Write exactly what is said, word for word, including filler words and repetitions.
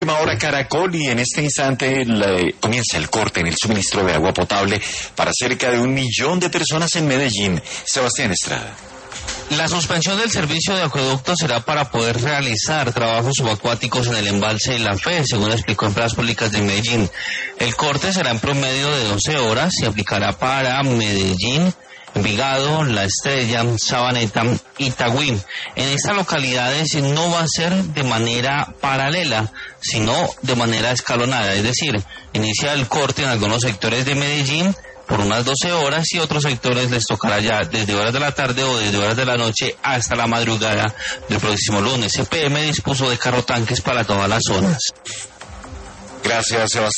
Última hora Caracol, y en este instante le, comienza el corte en el suministro de agua potable para cerca de un millón de personas en Medellín. Sebastián Estrada. La suspensión del servicio de acueducto será para poder realizar trabajos subacuáticos en el embalse de La Fe, según explicó en Plaza Públicas de Medellín. El corte será en promedio de doce horas y aplicará para Medellín, Envigado, La Estrella, Sabaneta, Itagüí. En estas localidades no va a ser de manera paralela, sino de manera escalonada, es decir, inicia el corte en algunos sectores de Medellín por unas doce horas y otros sectores les tocará ya desde horas de la tarde o desde horas de la noche hasta la madrugada del próximo lunes. C P M dispuso de carro tanques para todas las zonas. Gracias, Sebastián.